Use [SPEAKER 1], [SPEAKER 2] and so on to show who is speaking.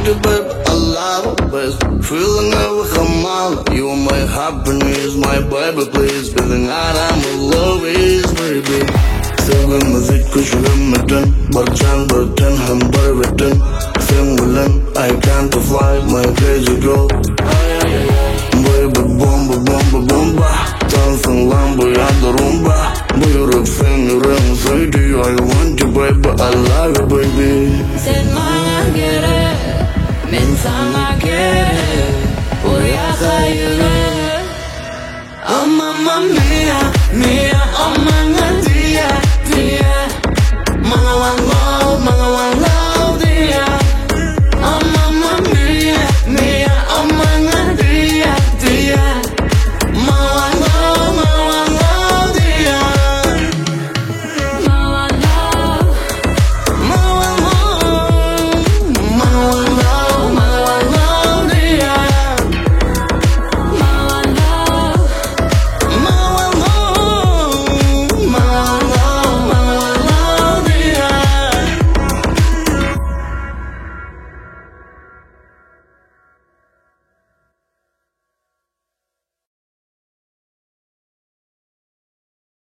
[SPEAKER 1] you, babe, I love you, best feeling ever come out. You are my happiness, my baby, please. Feeling out, I'm in love is, baby. Seven music, cause you have me done. But John, but then I'm better. Same villain, I can't fly, my crazy girl. Baby, bomba, bomba, bomba. Dancing lambo, ya the rumba. You're a finger and lady, I want you, baby, I love you, baby.
[SPEAKER 2] Sen bana göre, ben sana göre. Buraya kayıre. Oh mamma mia, mia, oh mamma dia, dia. Mga wango